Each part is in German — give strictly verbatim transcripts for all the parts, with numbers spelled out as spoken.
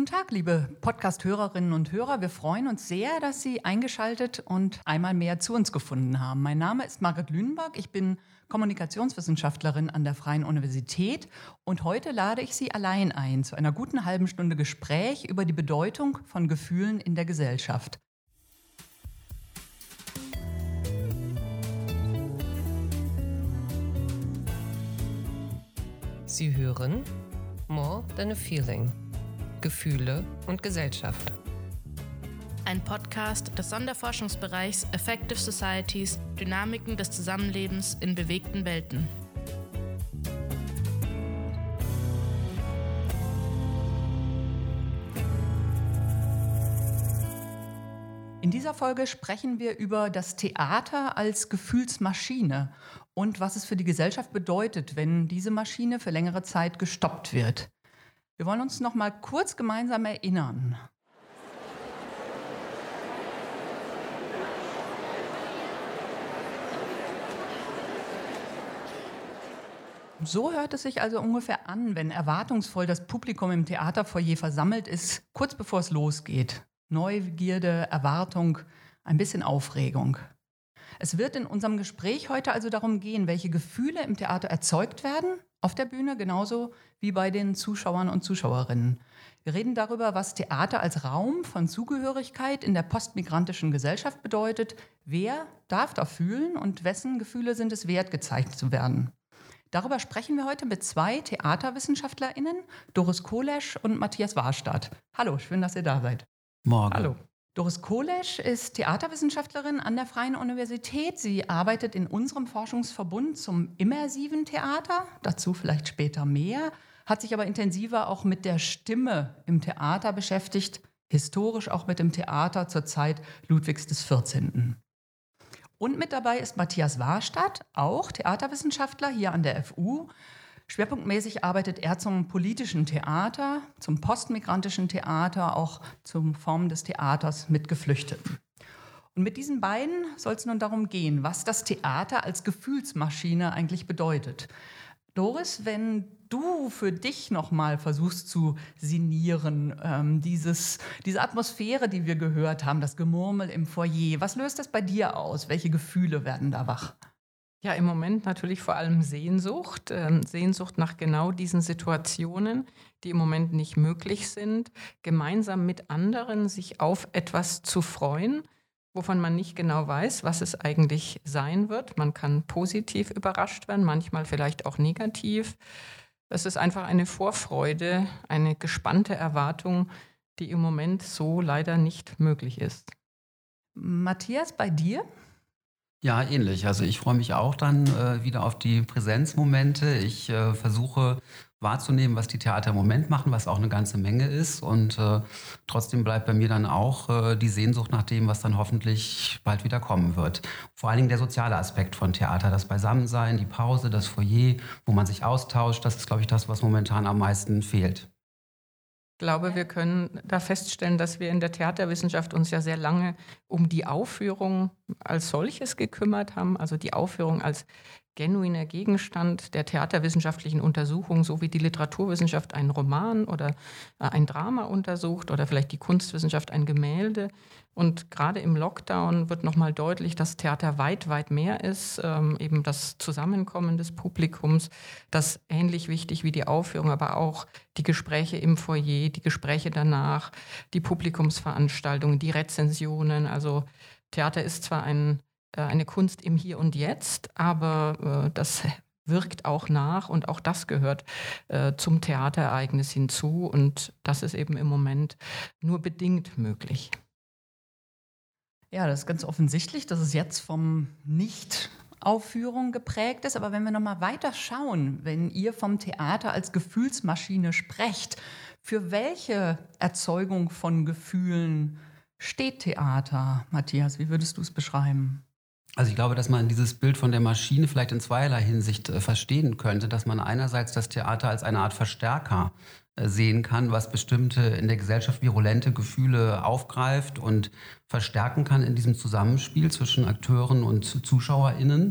Guten Tag, liebe Podcast-Hörerinnen und Hörer. Wir freuen uns sehr, dass Sie eingeschaltet und einmal mehr zu uns gefunden haben. Mein Name ist Margret Lünenburg. Ich bin Kommunikationswissenschaftlerin an der Freien Universität und heute lade ich Sie allein ein zu einer guten halben Stunde Gespräch über die Bedeutung von Gefühlen in der Gesellschaft. Sie hören More Than a Feeling. Gefühle und Gesellschaft. Ein Podcast des Sonderforschungsbereichs Affective Societies, Dynamiken des Zusammenlebens in bewegten Welten. In dieser Folge sprechen wir über das Theater als Gefühlsmaschine und was es für die Gesellschaft bedeutet, wenn diese Maschine für längere Zeit gestoppt wird. Wir wollen uns noch mal kurz gemeinsam erinnern. So hört es sich also ungefähr an, wenn erwartungsvoll das Publikum im Theaterfoyer versammelt ist, kurz bevor es losgeht. Neugierde, Erwartung, ein bisschen Aufregung. Es wird in unserem Gespräch heute also darum gehen, welche Gefühle im Theater erzeugt werden, auf der Bühne genauso wie bei den Zuschauern und Zuschauerinnen. Wir reden darüber, was Theater als Raum von Zugehörigkeit in der postmigrantischen Gesellschaft bedeutet, wer darf da fühlen und wessen Gefühle sind es wert, gezeigt zu werden. Darüber sprechen wir heute mit zwei TheaterwissenschaftlerInnen, Doris Kolesch und Matthias Warstadt. Hallo, schön, dass ihr da seid. Morgen. Hallo. Doris Kolesch ist Theaterwissenschaftlerin an der Freien Universität. Sie arbeitet in unserem Forschungsverbund zum immersiven Theater, dazu vielleicht später mehr, hat sich aber intensiver auch mit der Stimme im Theater beschäftigt, historisch auch mit dem Theater zur Zeit Ludwigs des vierzehnten. Und mit dabei ist Matthias Warstadt, auch Theaterwissenschaftler hier an der F U. Schwerpunktmäßig arbeitet er zum politischen Theater, zum postmigrantischen Theater, auch zum Formen des Theaters mit Geflüchteten. Und mit diesen beiden soll es nun darum gehen, was das Theater als Gefühlsmaschine eigentlich bedeutet. Doris, wenn du für dich nochmal versuchst zu sinnieren, ähm, dieses, diese Atmosphäre, die wir gehört haben, das Gemurmel im Foyer, was löst das bei dir aus? Welche Gefühle werden da wach? Ja, im Moment natürlich vor allem Sehnsucht. Ähm, Sehnsucht nach genau diesen Situationen, die im Moment nicht möglich sind, gemeinsam mit anderen sich auf etwas zu freuen, wovon man nicht genau weiß, was es eigentlich sein wird. Man kann positiv überrascht werden, manchmal vielleicht auch negativ. Es ist einfach eine Vorfreude, eine gespannte Erwartung, die im Moment so leider nicht möglich ist. Matthias, bei dir? Ja, ähnlich. Also ich freue mich auch dann äh, wieder auf die Präsenzmomente. Ich äh, versuche wahrzunehmen, was die Theater im Moment machen, was auch eine ganze Menge ist. Und äh, trotzdem bleibt bei mir dann auch äh, die Sehnsucht nach dem, was dann hoffentlich bald wieder kommen wird. Vor allen Dingen der soziale Aspekt von Theater, das Beisammensein, die Pause, das Foyer, wo man sich austauscht. Das ist, glaube ich, das, was momentan am meisten fehlt. Ich glaube, wir können da feststellen, dass wir in der Theaterwissenschaft uns ja sehr lange um die Aufführung als solches gekümmert haben, also die Aufführung als genuiner Gegenstand der theaterwissenschaftlichen Untersuchung, so wie die Literaturwissenschaft einen Roman oder ein Drama untersucht oder vielleicht die Kunstwissenschaft ein Gemälde. Und gerade im Lockdown wird nochmal deutlich, dass Theater weit, weit mehr ist, ähm, eben das Zusammenkommen des Publikums, das ähnlich wichtig wie die Aufführung, aber auch die Gespräche im Foyer, die Gespräche danach, die Publikumsveranstaltungen, die Rezensionen. Also Theater ist zwar ein eine Kunst im Hier und Jetzt, aber äh, das wirkt auch nach und auch das gehört äh, zum Theaterereignis hinzu und das ist eben im Moment nur bedingt möglich. Ja, das ist ganz offensichtlich, dass es jetzt vom Nicht-Aufführung geprägt ist, aber wenn wir noch mal weiter schauen, wenn ihr vom Theater als Gefühlsmaschine sprecht, für welche Erzeugung von Gefühlen steht Theater? Matthias, wie würdest du es beschreiben? Also ich glaube, dass man dieses Bild von der Maschine vielleicht in zweierlei Hinsicht äh, verstehen könnte, dass man einerseits das Theater als eine Art Verstärker äh, sehen kann, was bestimmte in der Gesellschaft virulente Gefühle aufgreift und verstärken kann in diesem Zusammenspiel zwischen Akteuren und ZuschauerInnen.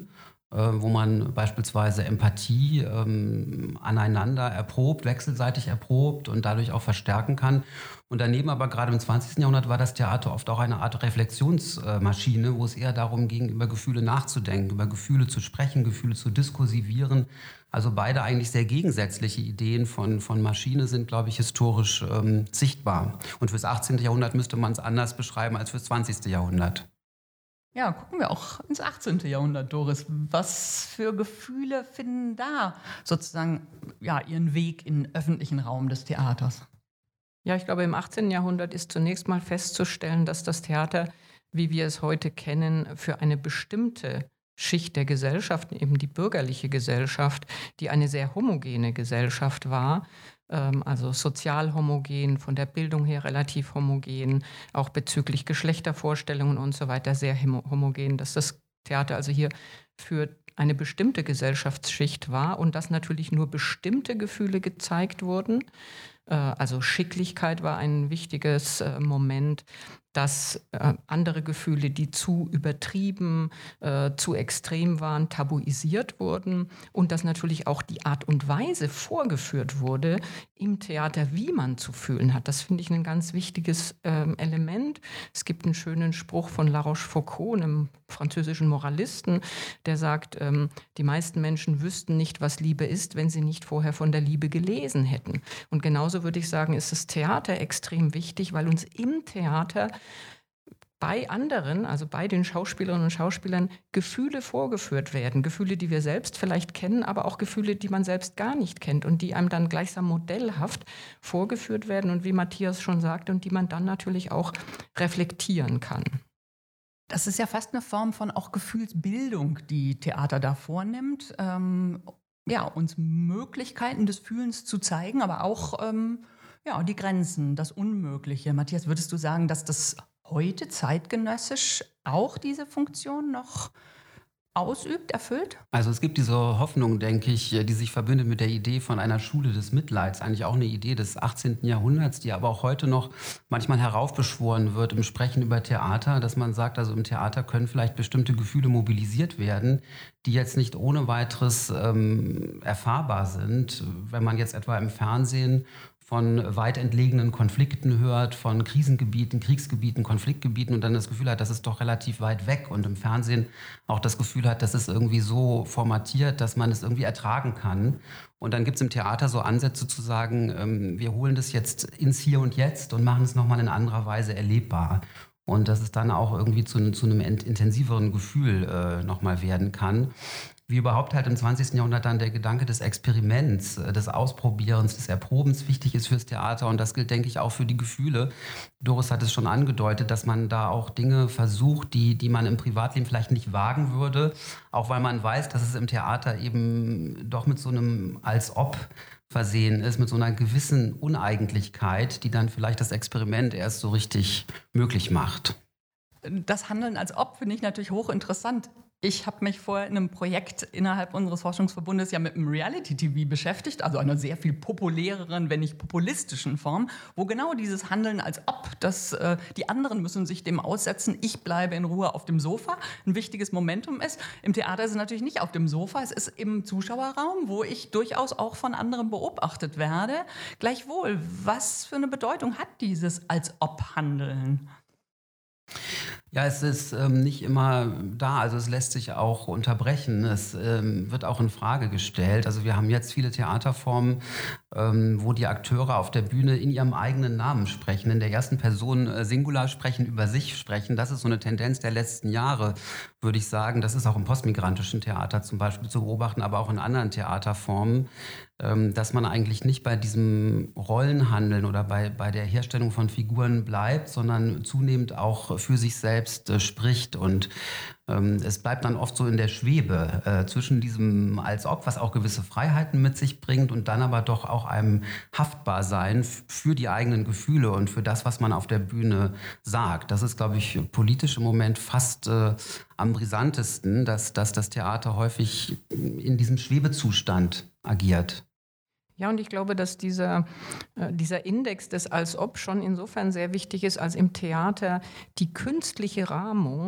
wo man beispielsweise Empathie ähm, aneinander erprobt, wechselseitig erprobt und dadurch auch verstärken kann. Und daneben aber gerade im zwanzigsten Jahrhundert war das Theater oft auch eine Art Reflexionsmaschine, wo es eher darum ging, über Gefühle nachzudenken, über Gefühle zu sprechen, Gefühle zu diskursivieren. Also beide eigentlich sehr gegensätzliche Ideen von, von Maschine sind, glaube ich, historisch ähm, sichtbar. Und fürs achtzehnten. Jahrhundert müsste man es anders beschreiben als fürs zwanzigsten. Jahrhundert. Ja, gucken wir auch ins achtzehnten. Jahrhundert, Doris. Was für Gefühle finden da sozusagen ja, ihren Weg in den öffentlichen Raum des Theaters? Ja, ich glaube, im achtzehnten. Jahrhundert ist zunächst mal festzustellen, dass das Theater, wie wir es heute kennen, für eine bestimmte Schicht der Gesellschaft, eben die bürgerliche Gesellschaft, die eine sehr homogene Gesellschaft war, also sozial homogen, von der Bildung her relativ homogen, auch bezüglich Geschlechtervorstellungen und so weiter sehr homogen, dass das Theater also hier für eine bestimmte Gesellschaftsschicht war und dass natürlich nur bestimmte Gefühle gezeigt wurden. Also Schicklichkeit war ein wichtiges Moment, dass äh, andere Gefühle, die zu übertrieben, äh, zu extrem waren, tabuisiert wurden und dass natürlich auch die Art und Weise vorgeführt wurde im Theater, wie man zu fühlen hat. Das finde ich ein ganz wichtiges ähm, Element. Es gibt einen schönen Spruch von La Rochefoucauld, einem französischen Moralisten, der sagt, ähm, die meisten Menschen wüssten nicht, was Liebe ist, wenn sie nicht vorher von der Liebe gelesen hätten. Und genauso würde ich sagen, ist das Theater extrem wichtig, weil uns im Theater bei anderen, also bei den Schauspielerinnen und Schauspielern, Gefühle vorgeführt werden. Gefühle, die wir selbst vielleicht kennen, aber auch Gefühle, die man selbst gar nicht kennt und die einem dann gleichsam modellhaft vorgeführt werden und wie Matthias schon sagte, und die man dann natürlich auch reflektieren kann. Das ist ja fast eine Form von auch Gefühlsbildung, die Theater da vornimmt. Ähm, ja, uns Möglichkeiten des Fühlens zu zeigen, aber auch ähm, ja, die Grenzen, das Unmögliche. Matthias, würdest du sagen, dass das heute zeitgenössisch auch diese Funktion noch ausübt, erfüllt? Also es gibt diese Hoffnung, denke ich, die sich verbindet mit der Idee von einer Schule des Mitleids. Eigentlich auch eine Idee des achtzehnten. Jahrhunderts, die aber auch heute noch manchmal heraufbeschworen wird im Sprechen über Theater, dass man sagt, also im Theater können vielleicht bestimmte Gefühle mobilisiert werden, die jetzt nicht ohne weiteres ähm, erfahrbar sind. Wenn man jetzt etwa im Fernsehen von weit entlegenen Konflikten hört, von Krisengebieten, Kriegsgebieten, Konfliktgebieten und dann das Gefühl hat, das ist doch relativ weit weg und im Fernsehen auch das Gefühl hat, das ist irgendwie so formatiert, dass man es irgendwie ertragen kann. Und dann gibt es im Theater so Ansätze zu sagen, ähm, wir holen das jetzt ins Hier und Jetzt und machen es nochmal in anderer Weise erlebbar. Und dass es dann auch irgendwie zu, zu einem intensiveren Gefühl äh, nochmal werden kann. Wie überhaupt halt im zwanzigsten. Jahrhundert dann der Gedanke des Experiments, des Ausprobierens, des Erprobens wichtig ist fürs Theater. Und das gilt, denke ich, auch für die Gefühle. Doris hat es schon angedeutet, dass man da auch Dinge versucht, die, die man im Privatleben vielleicht nicht wagen würde. Auch weil man weiß, dass es im Theater eben doch mit so einem Als-Ob versehen ist, mit so einer gewissen Uneigentlichkeit, die dann vielleicht das Experiment erst so richtig möglich macht. Das Handeln als Ob finde ich natürlich hochinteressant. Ich habe mich vorher in einem Projekt innerhalb unseres Forschungsverbundes ja mit dem Reality-T V beschäftigt, also einer sehr viel populäreren, wenn nicht populistischen Form, wo genau dieses Handeln als ob, dass äh, die anderen müssen sich dem aussetzen, ich bleibe in Ruhe auf dem Sofa, ein wichtiges Momentum ist. Im Theater ist es natürlich nicht auf dem Sofa, es ist im Zuschauerraum, wo ich durchaus auch von anderen beobachtet werde. Gleichwohl, was für eine Bedeutung hat dieses als ob Handeln? Ja, es ist ähm, nicht immer da, also es lässt sich auch unterbrechen, es ähm, wird auch in Frage gestellt. Also wir haben jetzt viele Theaterformen, ähm, wo die Akteure auf der Bühne in ihrem eigenen Namen sprechen, in der ersten Person äh, Singular sprechen, über sich sprechen. Das ist so eine Tendenz der letzten Jahre, würde ich sagen. Das ist auch im postmigrantischen Theater zum Beispiel zu beobachten, aber auch in anderen Theaterformen, ähm, dass man eigentlich nicht bei diesem Rollenhandeln oder bei, bei der Herstellung von Figuren bleibt, sondern zunehmend auch für sich selbst äh, spricht. Und ähm, es bleibt dann oft so in der Schwebe äh, zwischen diesem als ob, was auch gewisse Freiheiten mit sich bringt und dann aber doch auch einem Haftbarsein f- für die eigenen Gefühle und für das, was man auf der Bühne sagt. Das ist, glaube ich, politisch im Moment fast äh, am brisantesten, dass, dass das Theater häufig in diesem Schwebezustand agiert. Ja, und ich glaube, dass dieser, äh, dieser Index des Als-Ob schon insofern sehr wichtig ist, als im Theater die künstliche Rahmung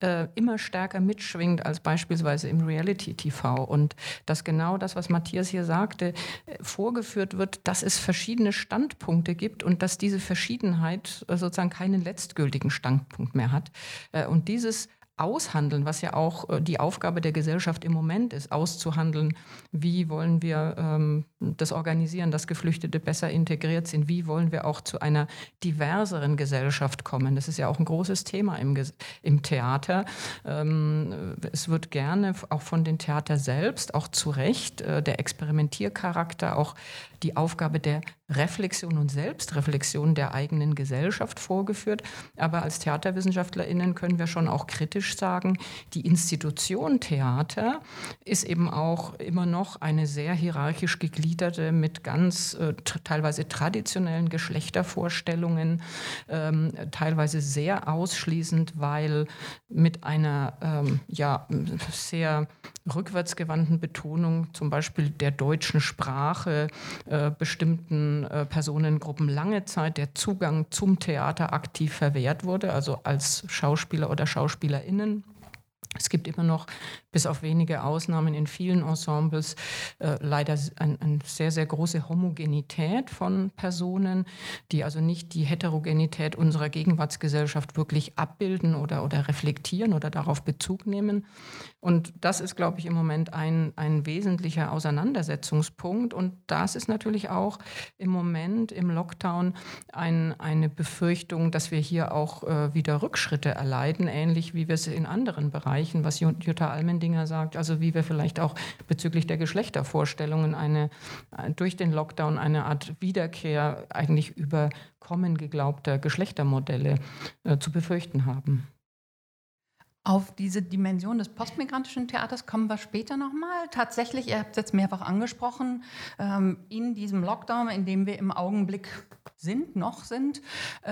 äh, immer stärker mitschwingt als beispielsweise im Reality-T V. Und dass genau das, was Matthias hier sagte, äh, vorgeführt wird, dass es verschiedene Standpunkte gibt und dass diese Verschiedenheit äh, sozusagen keinen letztgültigen Standpunkt mehr hat. Äh, und dieses Aushandeln, was ja auch äh, die Aufgabe der Gesellschaft im Moment ist, auszuhandeln, wie wollen wir ähm, das organisieren, dass Geflüchtete besser integriert sind, wie wollen wir auch zu einer diverseren Gesellschaft kommen. Das ist ja auch ein großes Thema im, im Theater. Ähm, es wird gerne auch von den Theatern selbst, auch zu Recht, äh, der Experimentiercharakter, auch die Aufgabe der Reflexion und Selbstreflexion der eigenen Gesellschaft vorgeführt. Aber als TheaterwissenschaftlerInnen können wir schon auch kritisch sagen, die Institution Theater ist eben auch immer noch eine sehr hierarchisch gegliederte mit ganz äh, teilweise traditionellen Geschlechtervorstellungen, ähm, teilweise sehr ausschließend, weil mit einer ähm, ja, sehr rückwärtsgewandten Betonung zum Beispiel der deutschen Sprache äh, bestimmten äh, Personengruppen lange Zeit der Zugang zum Theater aktiv verwehrt wurde, also als Schauspieler oder SchauspielerInnen. Es gibt immer noch, bis auf wenige Ausnahmen in vielen Ensembles, äh, leider eine ein sehr, sehr große Homogenität von Personen, die also nicht die Heterogenität unserer Gegenwartsgesellschaft wirklich abbilden oder, oder reflektieren oder darauf Bezug nehmen. Und das ist, glaube ich, im Moment ein, ein wesentlicher Auseinandersetzungspunkt. Und das ist natürlich auch im Moment im Lockdown ein, eine Befürchtung, dass wir hier auch äh, wieder Rückschritte erleiden, ähnlich wie wir es in anderen Bereichen, was Jutta Allmendinger sagt, also wie wir vielleicht auch bezüglich der Geschlechtervorstellungen eine, durch den Lockdown eine Art Wiederkehr eigentlich überkommen geglaubter Geschlechtermodelle äh, zu befürchten haben. Auf diese Dimension des postmigrantischen Theaters kommen wir später nochmal. Tatsächlich, ihr habt es jetzt mehrfach angesprochen, in diesem Lockdown, in dem wir im Augenblick sind, noch sind,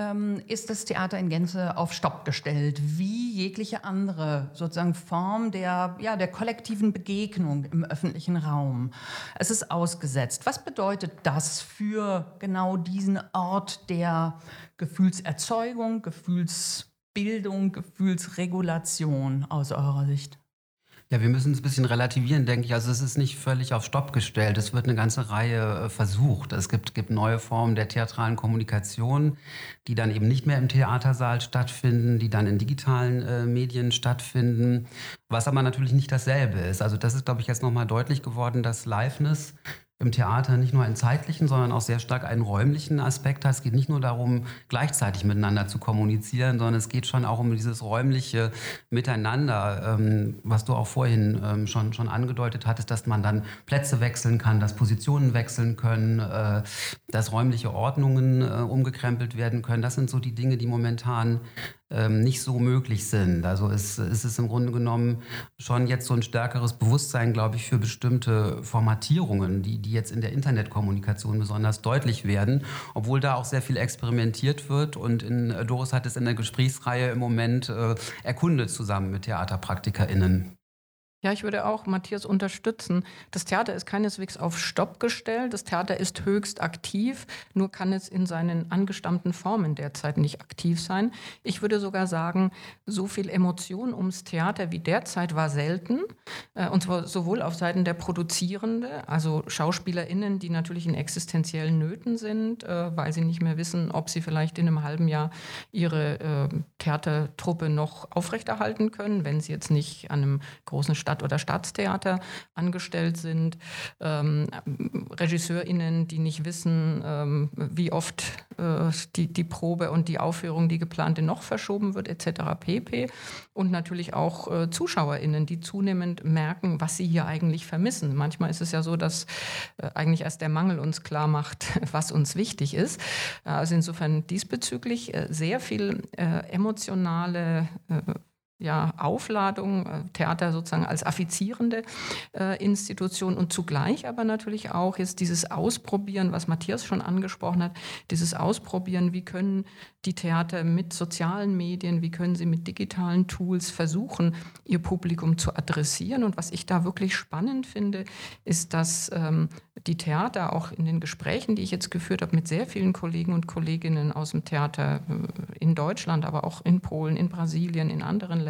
ist das Theater in Gänze auf Stopp gestellt, wie jegliche andere sozusagen Form der, ja, der kollektiven Begegnung im öffentlichen Raum. Es ist ausgesetzt. Was bedeutet das für genau diesen Ort der Gefühlserzeugung, Gefühls Bildung, Gefühlsregulation aus eurer Sicht? Ja, wir müssen es ein bisschen relativieren, denke ich. Also es ist nicht völlig auf Stopp gestellt. Es wird eine ganze Reihe äh, versucht. Es gibt, gibt neue Formen der theatralen Kommunikation, die dann eben nicht mehr im Theatersaal stattfinden, die dann in digitalen äh, Medien stattfinden, was aber natürlich nicht dasselbe ist. Also das ist, glaube ich, jetzt nochmal deutlich geworden, dass Liveness im Theater nicht nur einen zeitlichen, sondern auch sehr stark einen räumlichen Aspekt hat. Es geht nicht nur darum, gleichzeitig miteinander zu kommunizieren, sondern es geht schon auch um dieses räumliche Miteinander, ähm, was du auch vorhin ähm, schon, schon angedeutet hattest, dass man dann Plätze wechseln kann, dass Positionen wechseln können, äh, dass räumliche Ordnungen äh, umgekrempelt werden können. Das sind so die Dinge, die momentan ähm, nicht so möglich sind. Also es, es ist im Grunde genommen schon jetzt so ein stärkeres Bewusstsein, glaube ich, für bestimmte Formatierungen, die, die jetzt in der Internetkommunikation besonders deutlich werden, obwohl da auch sehr viel experimentiert wird. Und in, Doris hat es in der Gesprächsreihe im Moment äh, erkundet zusammen mit TheaterpraktikerInnen. Ja, ich würde auch Matthias unterstützen. Das Theater ist keineswegs auf Stopp gestellt. Das Theater ist höchst aktiv, nur kann es in seinen angestammten Formen derzeit nicht aktiv sein. Ich würde sogar sagen, so viel Emotion ums Theater wie derzeit war selten. Und zwar sowohl auf Seiten der Produzierende, also SchauspielerInnen, die natürlich in existenziellen Nöten sind, weil sie nicht mehr wissen, ob sie vielleicht in einem halben Jahr ihre Theatertruppe noch aufrechterhalten können, wenn sie jetzt nicht an einem großen Stadt- oder Staatstheater angestellt sind, ähm, RegisseurInnen, die nicht wissen, ähm, wie oft äh, die, die Probe und die Aufführung, die geplante, noch verschoben wird, et cetera pp. Und natürlich auch äh, ZuschauerInnen, die zunehmend merken, was sie hier eigentlich vermissen. Manchmal ist es ja so, dass äh, eigentlich erst der Mangel uns klar macht, was uns wichtig ist. Also insofern diesbezüglich äh, sehr viel äh, emotionale äh, Ja, Aufladung, Theater sozusagen als affizierende äh, Institution und zugleich aber natürlich auch jetzt dieses Ausprobieren, was Matthias schon angesprochen hat, dieses Ausprobieren, wie können die Theater mit sozialen Medien, wie können sie mit digitalen Tools versuchen, ihr Publikum zu adressieren. Und was ich da wirklich spannend finde, ist, dass ähm, die Theater auch in den Gesprächen, die ich jetzt geführt habe mit sehr vielen Kollegen und Kolleginnen aus dem Theater in Deutschland, aber auch in Polen, in Brasilien, in anderen Ländern,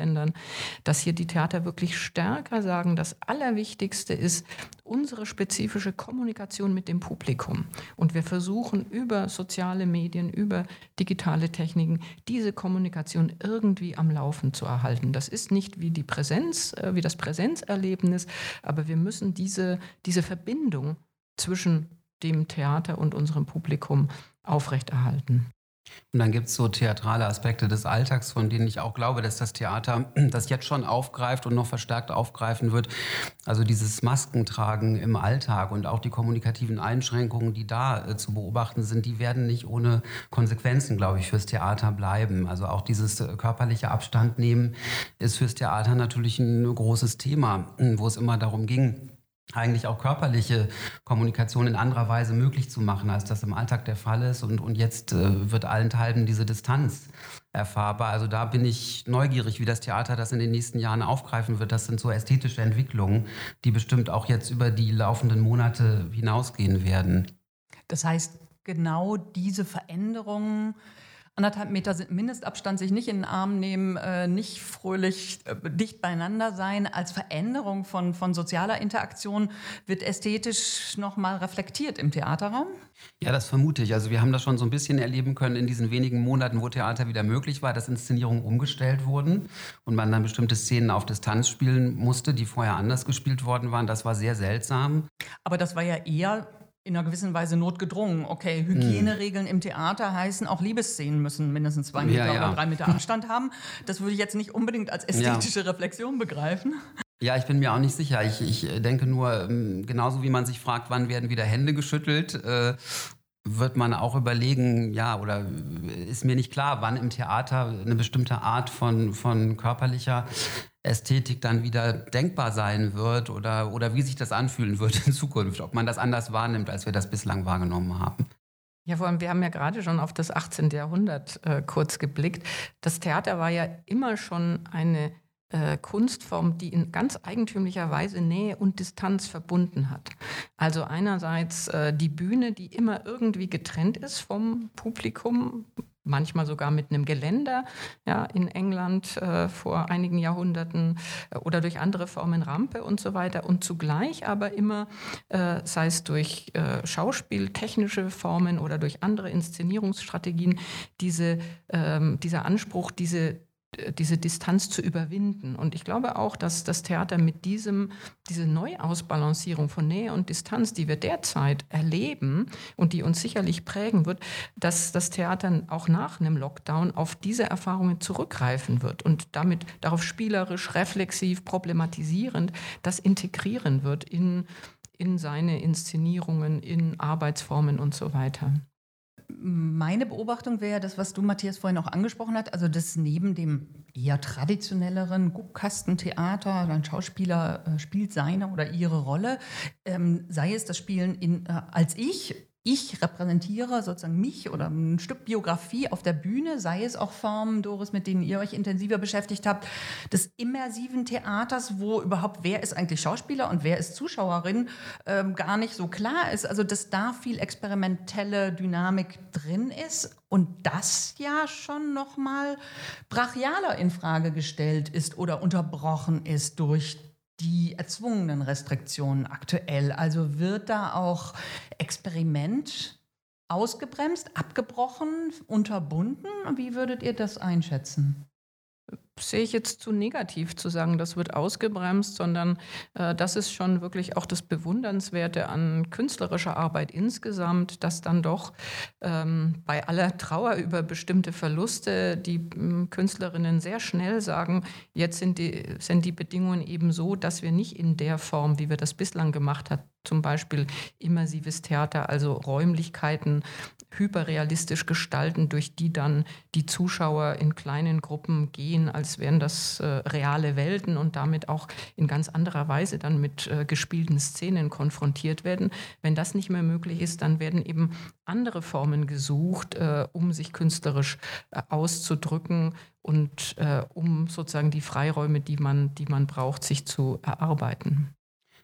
Ländern, dass hier die Theater wirklich stärker sagen, das Allerwichtigste ist unsere spezifische Kommunikation mit dem Publikum. Und wir versuchen über soziale Medien, über digitale Techniken, diese Kommunikation irgendwie am Laufen zu erhalten. Das ist nicht wie die Präsenz, äh, wie das Präsenzerlebnis, aber wir müssen diese, diese Verbindung zwischen dem Theater und unserem Publikum aufrechterhalten. Und dann gibt es so theatrale Aspekte des Alltags, von denen ich auch glaube, dass das Theater das jetzt schon aufgreift und noch verstärkt aufgreifen wird. Also dieses Maskentragen im Alltag und auch die kommunikativen Einschränkungen, die da äh, zu beobachten sind, die werden nicht ohne Konsequenzen, glaube ich, fürs Theater bleiben. Also auch dieses äh, körperliche Abstand nehmen ist fürs Theater natürlich ein großes Thema, wo es immer darum ging, eigentlich auch körperliche Kommunikation in anderer Weise möglich zu machen, als das im Alltag der Fall ist. Und, und jetzt äh, wird allenthalben diese Distanz erfahrbar. Also da bin ich neugierig, wie das Theater das in den nächsten Jahren aufgreifen wird. Das sind so ästhetische Entwicklungen, die bestimmt auch jetzt über die laufenden Monate hinausgehen werden. Das heißt, genau diese Veränderungen, anderthalb Meter Mindestabstand, sich nicht in den Arm nehmen, äh, nicht fröhlich äh, dicht beieinander sein, als Veränderung von, von sozialer Interaktion wird ästhetisch nochmal reflektiert im Theaterraum? Ja, das vermute ich. Also wir haben das schon so ein bisschen erleben können in diesen wenigen Monaten, wo Theater wieder möglich war, dass Inszenierungen umgestellt wurden und man dann bestimmte Szenen auf Distanz spielen musste, die vorher anders gespielt worden waren. Das war sehr seltsam. Aber das war ja eher in einer gewissen Weise notgedrungen. Okay, Hygieneregeln im Theater heißen, auch Liebesszenen müssen mindestens zwei Meter ja, ja. oder drei Meter Abstand haben. Das würde ich jetzt nicht unbedingt als ästhetische ja. Reflexion begreifen. Ja, ich bin mir auch nicht sicher. Ich, ich denke nur, genauso wie man sich fragt, wann werden wieder Hände geschüttelt, äh, wird man auch überlegen, ja, oder ist mir nicht klar, wann im Theater eine bestimmte Art von, von körperlicher Ästhetik dann wieder denkbar sein wird oder, oder wie sich das anfühlen wird in Zukunft, ob man das anders wahrnimmt, als wir das bislang wahrgenommen haben. Ja, vor allem, wir haben ja gerade schon auf das achtzehnte Jahrhundert äh, kurz geblickt. Das Theater war ja immer schon eine äh, Kunstform, die in ganz eigentümlicher Weise Nähe und Distanz verbunden hat. Also einerseits äh, die Bühne, die immer irgendwie getrennt ist vom Publikum, manchmal sogar mit einem Geländer, ja, in England äh, vor einigen Jahrhunderten äh, oder durch andere Formen Rampe und so weiter. Und zugleich aber immer, äh, sei es durch äh, schauspieltechnische Formen oder durch andere Inszenierungsstrategien, diese, ähm, dieser Anspruch, diese diese Distanz zu überwinden. Und ich glaube auch, dass das Theater mit diesem, diese Neuausbalancierung von Nähe und Distanz, die wir derzeit erleben und die uns sicherlich prägen wird, dass das Theater auch nach einem Lockdown auf diese Erfahrungen zurückgreifen wird und damit darauf spielerisch, reflexiv, problematisierend das integrieren wird in, in seine Inszenierungen, in Arbeitsformen und so weiter. Meine Beobachtung wäre das, was du, Matthias, vorhin auch angesprochen hast, also dass neben dem eher traditionelleren Guckkastentheater, ein Schauspieler äh, spielt seine oder ihre Rolle, ähm, sei es das Spielen in, äh, als ich, ich repräsentiere sozusagen mich oder ein Stück Biografie auf der Bühne, sei es auch Formen, Doris, mit denen ihr euch intensiver beschäftigt habt, des immersiven Theaters, wo überhaupt, wer ist eigentlich Schauspieler und wer ist Zuschauerin, ähm, gar nicht so klar ist. Also dass da viel experimentelle Dynamik drin ist und das ja schon noch mal brachialer in Frage gestellt ist oder unterbrochen ist durch die erzwungenen Restriktionen aktuell. Also wird da auch Experiment ausgebremst, abgebrochen, unterbunden? Wie würdet ihr das einschätzen? Sehe ich jetzt zu negativ zu sagen, das wird ausgebremst, sondern äh, das ist schon wirklich auch das Bewundernswerte an künstlerischer Arbeit insgesamt, dass dann doch ähm, bei aller Trauer über bestimmte Verluste die äh, Künstlerinnen sehr schnell sagen, jetzt sind die, sind die Bedingungen eben so, dass wir nicht in der Form, wie wir das bislang gemacht haben, zum Beispiel immersives Theater, also Räumlichkeiten hyperrealistisch gestalten, durch die dann die Zuschauer in kleinen Gruppen gehen, als wären das äh, reale Welten und damit auch in ganz anderer Weise dann mit äh, gespielten Szenen konfrontiert werden. Wenn das nicht mehr möglich ist, dann werden eben andere Formen gesucht, äh, um sich künstlerisch äh, auszudrücken und äh, um sozusagen die Freiräume, die man, die man braucht, sich zu erarbeiten.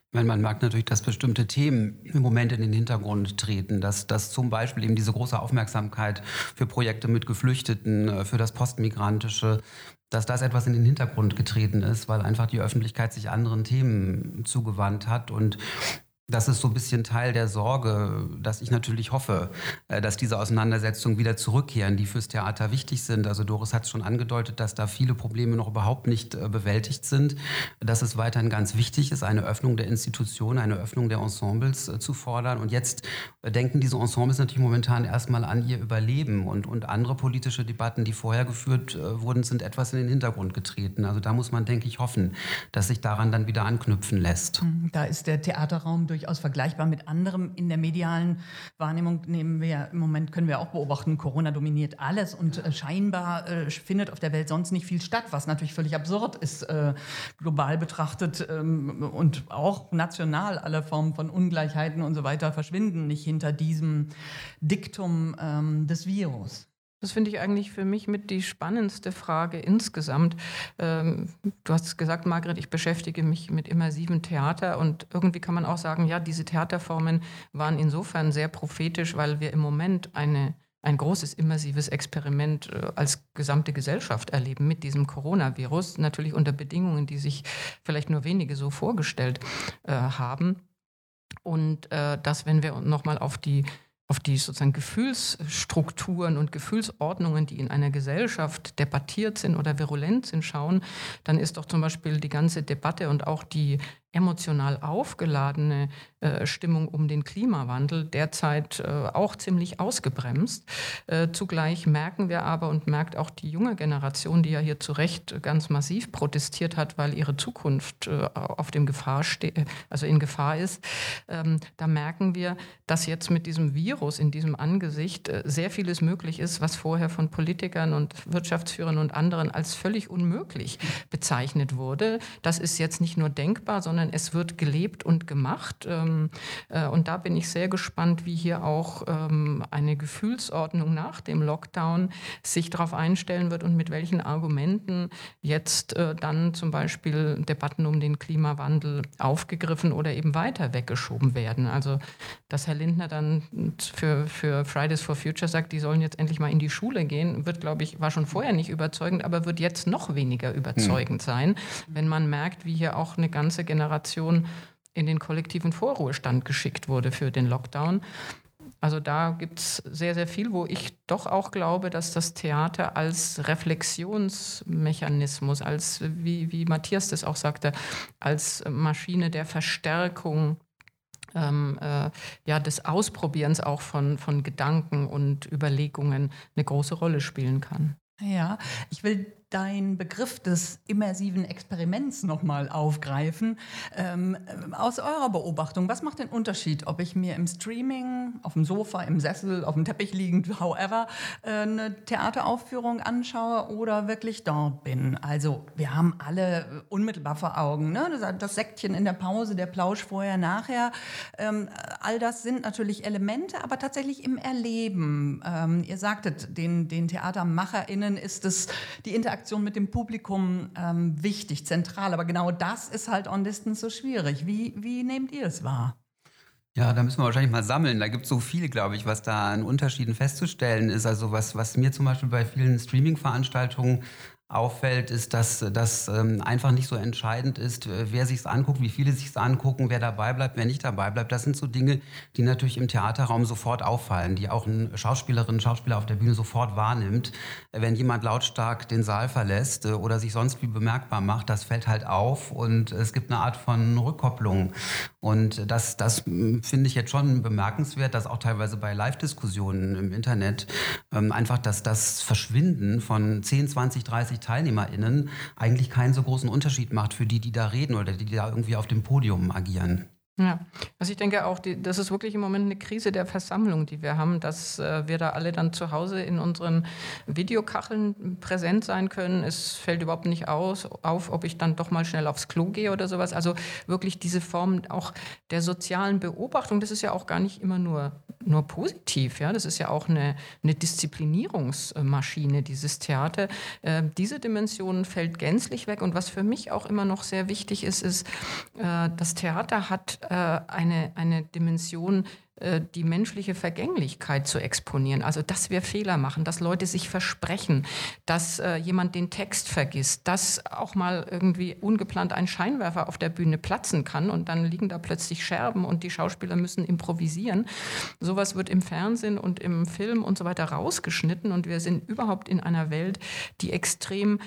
Man merkt natürlich, dass bestimmte Themen im Moment in den Hintergrund treten, dass, dass zum Beispiel eben diese große Aufmerksamkeit für Projekte mit Geflüchteten, für das Postmigrantische, dass das etwas in den Hintergrund getreten ist, weil einfach die Öffentlichkeit sich anderen Themen zugewandt hat. Und das ist so ein bisschen Teil der Sorge, dass ich natürlich hoffe, dass diese Auseinandersetzungen wieder zurückkehren, die fürs Theater wichtig sind. Also Doris hat es schon angedeutet, dass da viele Probleme noch überhaupt nicht bewältigt sind, dass es weiterhin ganz wichtig ist, eine Öffnung der Institutionen, eine Öffnung der Ensembles zu fordern. Und jetzt denken diese Ensembles natürlich momentan erstmal an ihr Überleben und, und andere politische Debatten, die vorher geführt wurden, sind etwas in den Hintergrund getreten. Also da muss man, denke ich, hoffen, dass sich daran dann wieder anknüpfen lässt. Da ist der Theaterraum durch durchaus vergleichbar mit anderem. In der medialen Wahrnehmung nehmen wir im Moment, können wir auch beobachten, Corona dominiert alles und äh, scheinbar äh, findet auf der Welt sonst nicht viel statt, was natürlich völlig absurd ist, äh, global betrachtet ähm, und auch national. Alle Formen von Ungleichheiten und so weiter verschwinden nicht hinter diesem Diktum ähm, des Virus. Das finde ich eigentlich für mich mit die spannendste Frage insgesamt. Ähm, du hast gesagt, Margret, ich beschäftige mich mit immersivem Theater und irgendwie kann man auch sagen, ja, diese Theaterformen waren insofern sehr prophetisch, weil wir im Moment eine, ein großes immersives Experiment äh, als gesamte Gesellschaft erleben mit diesem Coronavirus, natürlich unter Bedingungen, die sich vielleicht nur wenige so vorgestellt äh, haben. Und äh, dass, wenn wir nochmal auf die auf die sozusagen Gefühlsstrukturen und Gefühlsordnungen, die in einer Gesellschaft debattiert sind oder virulent sind, schauen, dann ist doch zum Beispiel die ganze Debatte und auch die emotional aufgeladene äh, Stimmung um den Klimawandel derzeit äh, auch ziemlich ausgebremst. Äh, zugleich merken wir aber und merkt auch die junge Generation, die ja hier zu Recht ganz massiv protestiert hat, weil ihre Zukunft äh, auf dem Gefahr ste- also in Gefahr ist, ähm, da merken wir, dass jetzt mit diesem Virus in diesem Angesicht äh, sehr vieles möglich ist, was vorher von Politikern und Wirtschaftsführern und anderen als völlig unmöglich bezeichnet wurde. Das ist jetzt nicht nur denkbar, sondern es wird gelebt und gemacht. Und da bin ich sehr gespannt, wie hier auch eine Gefühlsordnung nach dem Lockdown sich darauf einstellen wird und mit welchen Argumenten jetzt dann zum Beispiel Debatten um den Klimawandel aufgegriffen oder eben weiter weggeschoben werden. Also, dass Herr Lindner dann für, für Fridays for Future sagt, die sollen jetzt endlich mal in die Schule gehen, wird, glaube ich, war schon vorher nicht überzeugend, aber wird jetzt noch weniger überzeugend sein, wenn man merkt, wie hier auch eine ganze Generation in den kollektiven Vorruhestand geschickt wurde für den Lockdown. Also da gibt es sehr, sehr viel, wo ich doch auch glaube, dass das Theater als Reflexionsmechanismus, als, wie, wie Matthias das auch sagte, als Maschine der Verstärkung, ähm, äh, ja, des Ausprobierens auch von, von Gedanken und Überlegungen eine große Rolle spielen kann. Ja, ich will deinen Begriff des immersiven Experiments nochmal aufgreifen. Ähm, aus eurer Beobachtung, was macht den Unterschied, ob ich mir im Streaming, auf dem Sofa, im Sessel, auf dem Teppich liegend, however, äh, eine Theateraufführung anschaue oder wirklich dort bin? Also wir haben alle unmittelbar vor Augen, ne? das, das Säckchen in der Pause, der Plausch vorher, nachher. Ähm, all das sind natürlich Elemente, aber tatsächlich im Erleben. Ähm, ihr sagtet, den, den TheatermacherInnen ist es die Interaktion mit dem Publikum ähm, wichtig, zentral. Aber genau das ist halt on distance so schwierig. Wie, wie nehmt ihr es wahr? Ja, da müssen wir wahrscheinlich mal sammeln. Da gibt es so viel, glaube ich, was da an Unterschieden festzustellen ist. Also was, was mir zum Beispiel bei vielen Streaming-Veranstaltungen auffällt, ist, dass das ähm, einfach nicht so entscheidend ist, wer sich's anguckt, wie viele sich's angucken, wer dabei bleibt, wer nicht dabei bleibt. Das sind so Dinge, die natürlich im Theaterraum sofort auffallen, die auch ein Schauspielerin, Schauspieler auf der Bühne sofort wahrnimmt. Wenn jemand lautstark den Saal verlässt äh, oder sich sonst wie bemerkbar macht, das fällt halt auf und es gibt eine Art von Rückkopplung. Und das, das finde ich jetzt schon bemerkenswert, dass auch teilweise bei Live-Diskussionen im Internet ähm, einfach dass das Verschwinden von zehn, zwanzig, dreißig TeilnehmerInnen eigentlich keinen so großen Unterschied macht für die, die da reden oder die, die da irgendwie auf dem Podium agieren. Ja, also ich denke auch, die, das ist wirklich im Moment eine Krise der Versammlung, die wir haben, dass äh, wir da alle dann zu Hause in unseren Videokacheln präsent sein können. Es fällt überhaupt nicht aus, auf, ob ich dann doch mal schnell aufs Klo gehe oder sowas. Also wirklich diese Form auch der sozialen Beobachtung, das ist ja auch gar nicht immer nur, nur positiv. Ja? Das ist ja auch eine, eine Disziplinierungsmaschine, dieses Theater. Äh, diese Dimension fällt gänzlich weg. Und was für mich auch immer noch sehr wichtig ist, ist, äh, das Theater hat Eine, eine Dimension, die menschliche Vergänglichkeit zu exponieren. Also, dass wir Fehler machen, dass Leute sich versprechen, dass äh, jemand den Text vergisst, dass auch mal irgendwie ungeplant ein Scheinwerfer auf der Bühne platzen kann und dann liegen da plötzlich Scherben und die Schauspieler müssen improvisieren. Sowas wird im Fernsehen und im Film und so weiter rausgeschnitten und wir sind überhaupt in einer Welt, die extrem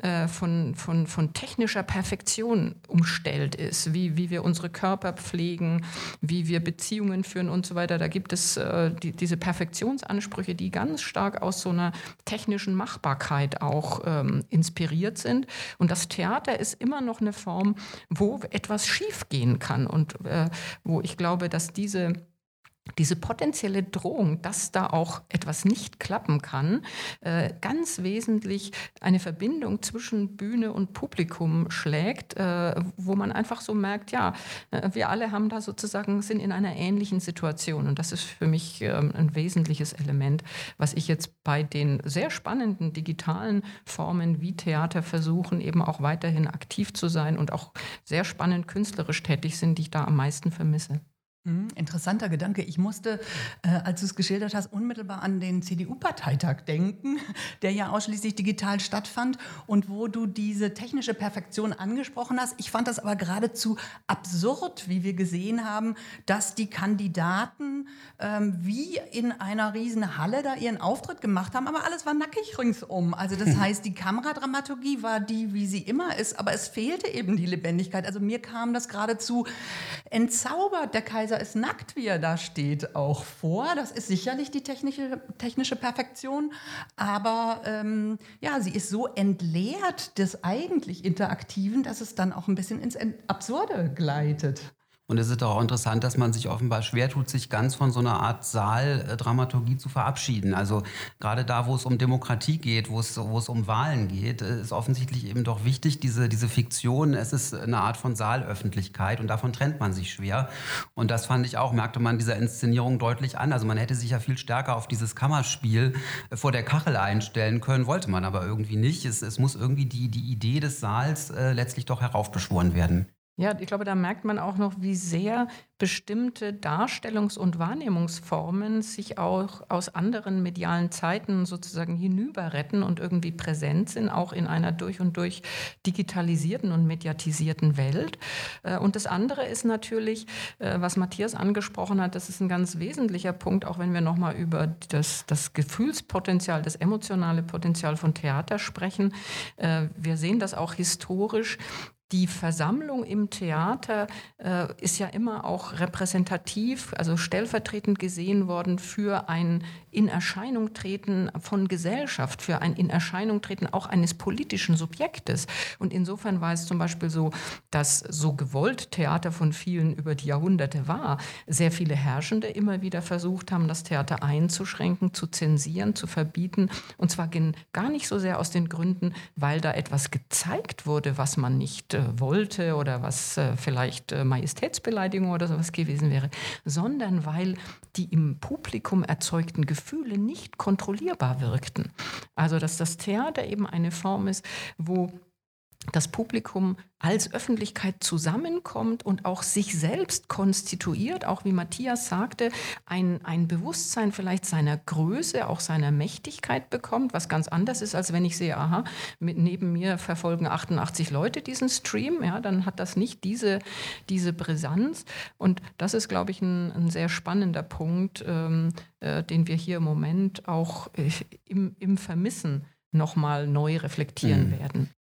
Von, von, von technischer Perfektion umstellt ist, wie, wie wir unsere Körper pflegen, wie wir Beziehungen führen und so weiter. Da gibt es äh, die, diese Perfektionsansprüche, die ganz stark aus so einer technischen Machbarkeit auch ähm, inspiriert sind. Und das Theater ist immer noch eine Form, wo etwas schiefgehen kann und äh, wo ich glaube, dass diese Diese potenzielle Drohung, dass da auch etwas nicht klappen kann, äh, ganz wesentlich eine Verbindung zwischen Bühne und Publikum schlägt, äh, wo man einfach so merkt, ja, äh, wir alle haben da sozusagen, sind in einer ähnlichen Situation. Und das ist für mich äh, ein wesentliches Element, was ich jetzt bei den sehr spannenden digitalen Formen wie Theater versuchen, eben auch weiterhin aktiv zu sein und auch sehr spannend künstlerisch tätig sind, die ich da am meisten vermisse. Interessanter Gedanke. Ich musste, äh, als du es geschildert hast, unmittelbar an den C D U-Parteitag denken, der ja ausschließlich digital stattfand und wo du diese technische Perfektion angesprochen hast. Ich fand das aber geradezu absurd, wie wir gesehen haben, dass die Kandidaten ähm, wie in einer riesen Halle da ihren Auftritt gemacht haben, aber alles war nackig ringsum. Also das heißt, die Kameradramaturgie war die, wie sie immer ist, aber es fehlte eben die Lebendigkeit. Also mir kam das geradezu entzaubert, der Kaiser ist nackt, wie er da steht, auch vor. Das ist sicherlich die technische, technische Perfektion, aber ähm, ja, sie ist so entleert des eigentlich Interaktiven, dass es dann auch ein bisschen ins Absurde gleitet. Und es ist auch interessant, dass man sich offenbar schwer tut, sich ganz von so einer Art Saaldramaturgie zu verabschieden. Also gerade da, wo es um Demokratie geht, wo es, wo es um Wahlen geht, ist offensichtlich eben doch wichtig, diese, diese Fiktion, es ist eine Art von Saalöffentlichkeit und davon trennt man sich schwer. Und das fand ich auch, merkte man dieser Inszenierung deutlich an. Also man hätte sich ja viel stärker auf dieses Kammerspiel vor der Kachel einstellen können, wollte man aber irgendwie nicht. Es, es muss irgendwie die, die Idee des Saals äh, letztlich doch heraufbeschworen werden. Ja, ich glaube, da merkt man auch noch, wie sehr bestimmte Darstellungs- und Wahrnehmungsformen sich auch aus anderen medialen Zeiten sozusagen hinüber retten und irgendwie präsent sind, auch in einer durch und durch digitalisierten und mediatisierten Welt. Und das andere ist natürlich, was Matthias angesprochen hat, das ist ein ganz wesentlicher Punkt, auch wenn wir nochmal über das, das Gefühlspotenzial, das emotionale Potenzial von Theater sprechen. Wir sehen das auch historisch. Die Versammlung im Theater äh, ist ja immer auch repräsentativ, also stellvertretend gesehen worden für ein In-Erscheinung-Treten von Gesellschaft, für ein In-Erscheinung-Treten auch eines politischen Subjektes. Und insofern war es zum Beispiel so, dass so gewollt Theater von vielen über die Jahrhunderte war, sehr viele Herrschende immer wieder versucht haben, das Theater einzuschränken, zu zensieren, zu verbieten. Und zwar gar nicht so sehr aus den Gründen, weil da etwas gezeigt wurde, was man nicht wollte oder was äh, vielleicht äh, Majestätsbeleidigung oder sowas gewesen wäre, sondern weil die im Publikum erzeugten Gefühle nicht kontrollierbar wirkten. Also dass das Theater eben eine Form ist, wo das Publikum als Öffentlichkeit zusammenkommt und auch sich selbst konstituiert, auch wie Matthias sagte, ein, ein Bewusstsein vielleicht seiner Größe, auch seiner Mächtigkeit bekommt, was ganz anders ist, als wenn ich sehe, aha, mit, neben mir verfolgen achtundachtzig Leute diesen Stream, ja, dann hat das nicht diese, diese Brisanz. Und das ist, glaube ich, ein, ein sehr spannender Punkt, ähm, äh, den wir hier im Moment auch äh, im, im Vermissen nochmal neu reflektieren mhm. werden.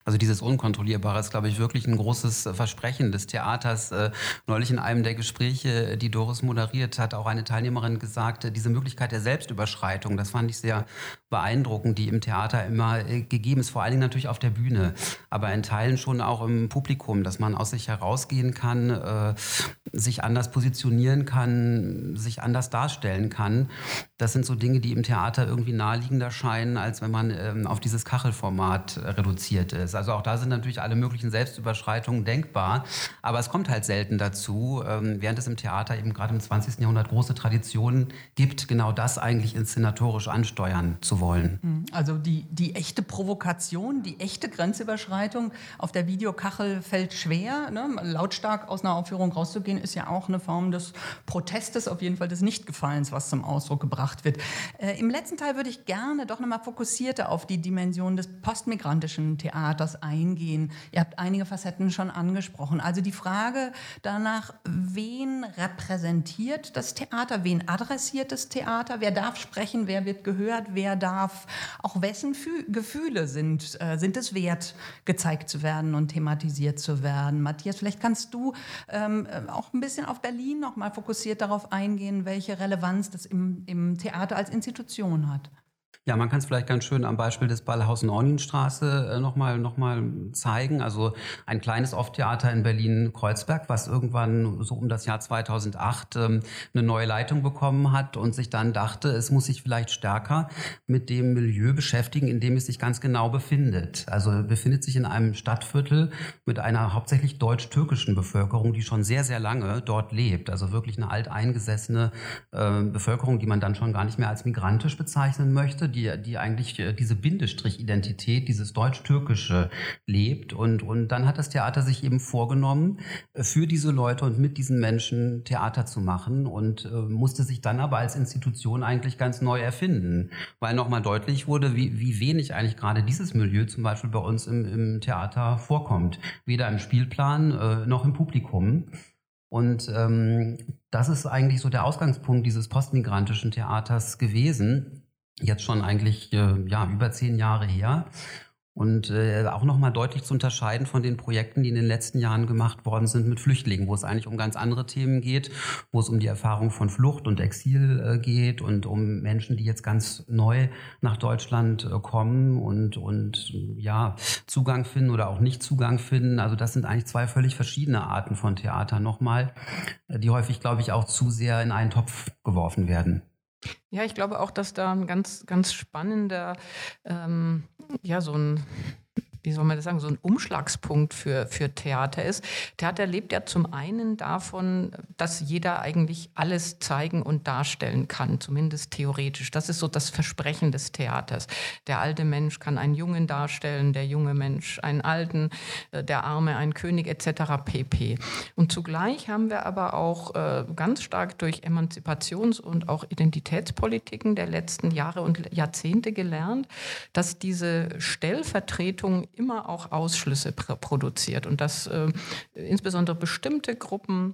Also dieses Unkontrollierbare ist, glaube ich, wirklich ein großes Versprechen des Theaters. Äh, neulich in einem der Gespräche, die Doris moderiert, hat auch eine Teilnehmerin gesagt, diese Möglichkeit der Selbstüberschreitung, das fand ich sehr beeindruckend, die im Theater immer äh, gegeben ist, vor allen Dingen natürlich auf der Bühne, aber in Teilen schon auch im Publikum, dass man aus sich herausgehen kann, äh, sich anders positionieren kann, sich anders darstellen kann. Das sind so Dinge, die im Theater irgendwie naheliegender scheinen, als wenn man ähm, auf dieses Kachelformat äh, reduziert ist. Also auch da sind natürlich alle möglichen Selbstüberschreitungen denkbar, aber es kommt halt selten dazu, ähm, während es im Theater eben gerade im zwanzigsten Jahrhundert große Traditionen gibt, genau das eigentlich inszenatorisch ansteuern zu wollen. Also die, die echte Provokation, die echte Grenzüberschreitung auf der Videokachel fällt schwer. Ne? Lautstark aus einer Aufführung rauszugehen, ist ja auch eine Form des Protestes, auf jeden Fall des Nichtgefallens, was zum Ausdruck gebracht wird. Äh, Im letzten Teil würde ich gerne doch nochmal fokussierter auf die Dimension des postmigrantischen Theaters eingehen. Ihr habt einige Facetten schon angesprochen. Also die Frage danach, wen repräsentiert das Theater, wen adressiert das Theater, wer darf sprechen, wer wird gehört, wer darf, auch wessen Fü- Gefühle sind, äh, sind es wert, gezeigt zu werden und thematisiert zu werden. Matthias, vielleicht kannst du ähm, auch ein bisschen auf Berlin noch mal fokussiert darauf eingehen, welche Relevanz das im, im Theater als Institution hat. Ja, man kann es vielleicht ganz schön am Beispiel des Ballhausen-Orninstraße äh, nochmal noch mal zeigen. Also ein kleines Off-Theater in Berlin-Kreuzberg, was irgendwann so um das Jahr zweitausendacht ähm, eine neue Leitung bekommen hat und sich dann dachte, es muss sich vielleicht stärker mit dem Milieu beschäftigen, in dem es sich ganz genau befindet. Also befindet sich in einem Stadtviertel mit einer hauptsächlich deutsch-türkischen Bevölkerung, die schon sehr, sehr lange dort lebt. Also wirklich eine alteingesessene äh, Bevölkerung, die man dann schon gar nicht mehr als migrantisch bezeichnen möchte, die, die eigentlich diese Bindestrich-Identität, dieses Deutsch-Türkische lebt. Und, und dann hat das Theater sich eben vorgenommen, für diese Leute und mit diesen Menschen Theater zu machen und äh, musste sich dann aber als Institution eigentlich ganz neu erfinden, weil nochmal deutlich wurde, wie, wie wenig eigentlich gerade dieses Milieu zum Beispiel bei uns im, im Theater vorkommt. Weder im Spielplan äh, noch im Publikum. Und ähm, das ist eigentlich so der Ausgangspunkt dieses postmigrantischen Theaters gewesen. Jetzt schon eigentlich äh, ja, über zehn Jahre her. Und äh, auch nochmal deutlich zu unterscheiden von den Projekten, die in den letzten Jahren gemacht worden sind mit Flüchtlingen, wo es eigentlich um ganz andere Themen geht, wo es um die Erfahrung von Flucht und Exil äh, geht und um Menschen, die jetzt ganz neu nach Deutschland äh, kommen und, und ja, Zugang finden oder auch nicht Zugang finden. Also das sind eigentlich zwei völlig verschiedene Arten von Theater nochmal, äh, die häufig, glaube ich, auch zu sehr in einen Topf geworfen werden. Ja, ich glaube auch, dass da ein ganz, ganz spannender, ähm, ja, so ein, wie soll man das sagen, so ein Umschlagspunkt für, für Theater ist. Theater lebt ja zum einen davon, dass jeder eigentlich alles zeigen und darstellen kann, zumindest theoretisch. Das ist so das Versprechen des Theaters. Der alte Mensch kann einen Jungen darstellen, der junge Mensch einen Alten, der Arme einen König et cetera pp. Und zugleich haben wir aber auch äh, ganz stark durch Emanzipations- und auch Identitätspolitiken der letzten Jahre und Jahrzehnte gelernt, dass diese Stellvertretung immer auch Ausschlüsse pr- produziert und dass äh, insbesondere bestimmte Gruppen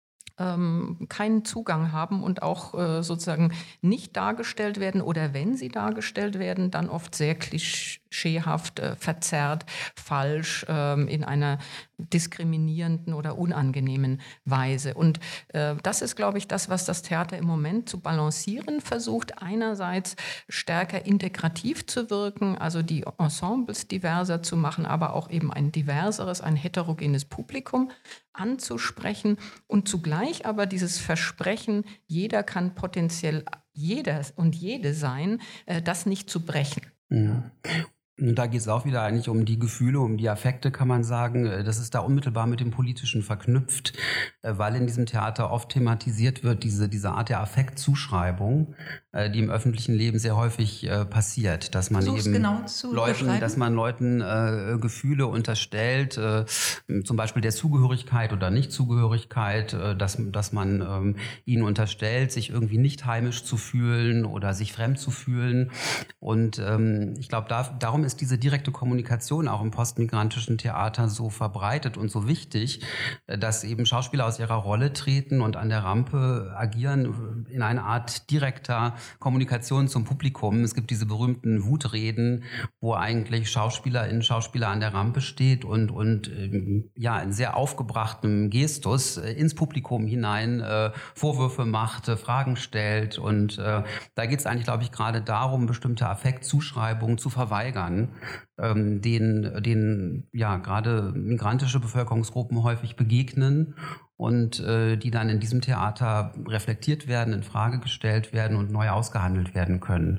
ähm, keinen Zugang haben und auch äh, sozusagen nicht dargestellt werden oder wenn sie dargestellt werden, dann oft sehr klischeehaft, äh, verzerrt, falsch, äh, in einer diskriminierenden oder unangenehmen Weise. Und äh, das ist, glaube ich, das, was das Theater im Moment zu balancieren versucht. Einerseits stärker integrativ zu wirken, also die Ensembles diverser zu machen, aber auch eben ein diverseres, ein heterogenes Publikum anzusprechen und zugleich aber dieses Versprechen, jeder kann potenziell jeder und jede sein, äh, das nicht zu brechen. Ja. Und da geht es auch wieder eigentlich um die Gefühle, um die Affekte, kann man sagen. Das ist da unmittelbar mit dem Politischen verknüpft, weil in diesem Theater oft thematisiert wird, diese, diese Art der Affektzuschreibung, die im öffentlichen Leben sehr häufig passiert. Dass man Versuch's eben genau zu Leuten, dass man Leuten äh, Gefühle unterstellt, äh, zum Beispiel der Zugehörigkeit oder Nichtzugehörigkeit, äh, dass, dass man ähm, ihnen unterstellt, sich irgendwie nicht heimisch zu fühlen oder sich fremd zu fühlen. Und ähm, ich glaube, da, darum ist diese direkte Kommunikation auch im postmigrantischen Theater so verbreitet und so wichtig, dass eben Schauspieler aus ihrer Rolle treten und an der Rampe agieren in einer Art direkter Kommunikation zum Publikum. Es gibt diese berühmten Wutreden, wo eigentlich Schauspielerin, Schauspieler an der Rampe steht und, und ähm, ja, in sehr aufgebrachtem Gestus äh, ins Publikum hinein äh, Vorwürfe macht, äh, Fragen stellt. Und äh, da geht es eigentlich, glaube ich, gerade darum, bestimmte Affektzuschreibungen zu verweigern, ähm, denen, denen ja gerade migrantische Bevölkerungsgruppen häufig begegnen und äh, die dann in diesem Theater reflektiert werden, in Frage gestellt werden und neu ausgehandelt werden können.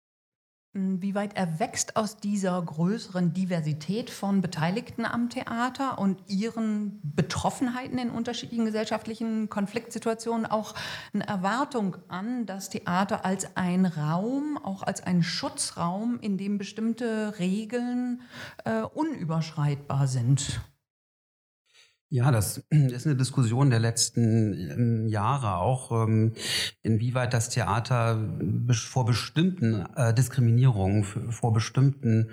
Wie weit erwächst aus dieser größeren Diversität von Beteiligten am Theater und ihren Betroffenheiten in unterschiedlichen gesellschaftlichen Konfliktsituationen auch eine Erwartung an das Theater als ein Raum, auch als ein Schutzraum, in dem bestimmte Regeln äh, unüberschreitbar sind? Ja, das ist eine Diskussion der letzten Jahre auch, inwieweit das Theater vor bestimmten Diskriminierungen, vor bestimmten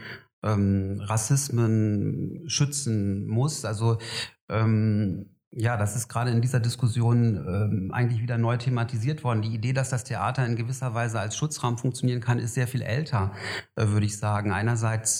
Rassismen schützen muss. Also ja, das ist gerade in dieser Diskussion eigentlich wieder neu thematisiert worden. Die Idee, dass das Theater in gewisser Weise als Schutzraum funktionieren kann, ist sehr viel älter, würde ich sagen. Einerseits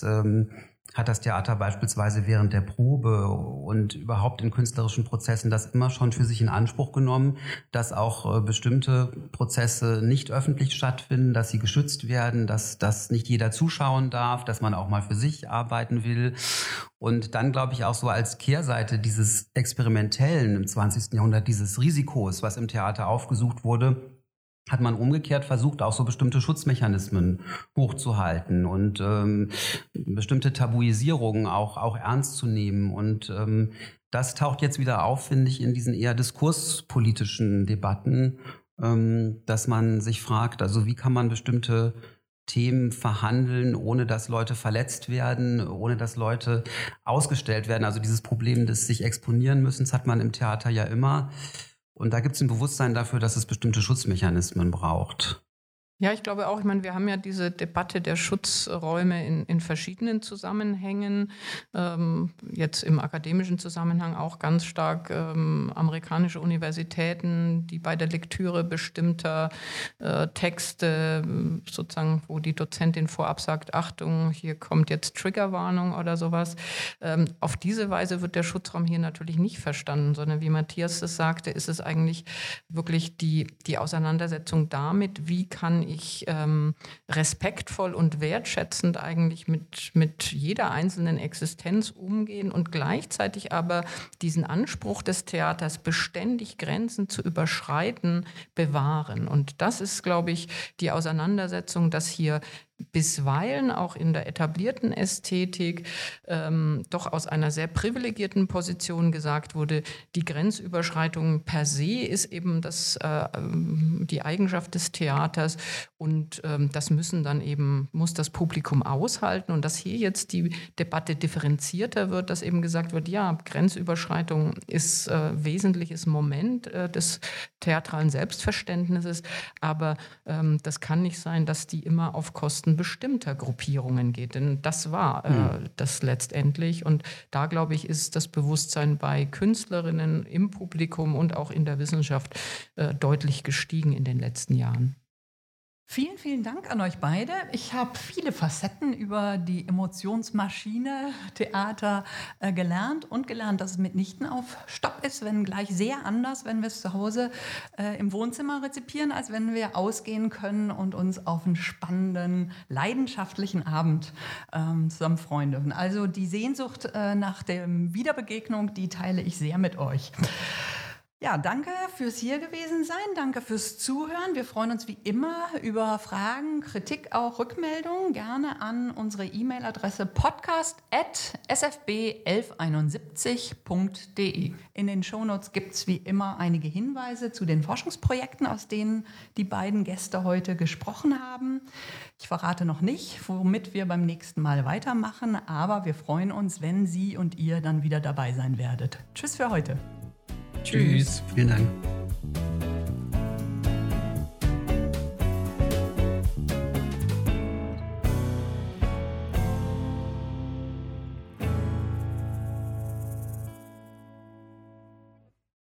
hat das Theater beispielsweise während der Probe und überhaupt in künstlerischen Prozessen das immer schon für sich in Anspruch genommen, dass auch äh, bestimmte Prozesse nicht öffentlich stattfinden, dass sie geschützt werden, dass, dass nicht jeder zuschauen darf, dass man auch mal für sich arbeiten will. Und dann, glaube ich, auch so als Kehrseite dieses Experimentellen im zwanzigsten Jahrhundert, dieses Risikos, was im Theater aufgesucht wurde, hat man umgekehrt versucht, auch so bestimmte Schutzmechanismen hochzuhalten und ähm, bestimmte Tabuisierungen auch, auch ernst zu nehmen. Und ähm, das taucht jetzt wieder auf, finde ich, in diesen eher diskurspolitischen Debatten, ähm, dass man sich fragt, also wie kann man bestimmte Themen verhandeln, ohne dass Leute verletzt werden, ohne dass Leute ausgestellt werden. Also dieses Problem des sich exponieren müssen, das hat man im Theater ja immer. Und da gibt es ein Bewusstsein dafür, dass es bestimmte Schutzmechanismen braucht. Ja, ich glaube auch, ich meine, wir haben ja diese Debatte der Schutzräume in, in verschiedenen Zusammenhängen. Ähm, jetzt im akademischen Zusammenhang auch ganz stark ähm, amerikanische Universitäten, die bei der Lektüre bestimmter äh, Texte sozusagen, wo die Dozentin vorab sagt, Achtung, hier kommt jetzt Triggerwarnung oder sowas. Ähm, auf diese Weise wird der Schutzraum hier natürlich nicht verstanden, sondern wie Matthias es sagte, ist es eigentlich wirklich die, die Auseinandersetzung damit, wie kann ich ähm, respektvoll und wertschätzend eigentlich mit, mit jeder einzelnen Existenz umgehen und gleichzeitig aber diesen Anspruch des Theaters, beständig Grenzen zu überschreiten, bewahren. Und das ist, glaube ich, die Auseinandersetzung, dass hier bisweilen auch in der etablierten Ästhetik ähm, doch aus einer sehr privilegierten Position gesagt wurde, die Grenzüberschreitung per se ist eben das, äh, die Eigenschaft des Theaters und ähm, das müssen dann eben, muss das Publikum aushalten und dass hier jetzt die Debatte differenzierter wird, dass eben gesagt wird, ja, Grenzüberschreitung ist äh, wesentliches Moment äh, des theatralen Selbstverständnisses, aber ähm, das kann nicht sein, dass die immer auf Kosten bestimmter Gruppierungen geht, denn das war äh, mhm. das letztendlich und da, glaube ich, ist das Bewusstsein bei Künstlerinnen im Publikum und auch in der Wissenschaft äh, deutlich gestiegen in den letzten Jahren. Vielen, vielen Dank an euch beide. Ich habe viele Facetten über die Emotionsmaschine Theater äh, gelernt und gelernt, dass es mitnichten auf Stopp ist, wenn gleich sehr anders, wenn wir es zu Hause äh, im Wohnzimmer rezipieren, als wenn wir ausgehen können und uns auf einen spannenden, leidenschaftlichen Abend ähm, zusammen freuen dürfen. Also die Sehnsucht äh, nach der Wiederbegegnung, die teile ich sehr mit euch. Ja, danke fürs hier gewesen sein, danke fürs Zuhören. Wir freuen uns wie immer über Fragen, Kritik, auch Rückmeldungen. Gerne an unsere E-Mail-Adresse podcast at s f b elf einundsiebzig punkt d e. In den Shownotes gibt es wie immer einige Hinweise zu den Forschungsprojekten, aus denen die beiden Gäste heute gesprochen haben. Ich verrate noch nicht, womit wir beim nächsten Mal weitermachen, aber wir freuen uns, wenn Sie und ihr dann wieder dabei sein werdet. Tschüss für heute. Tschüss. Vielen Dank.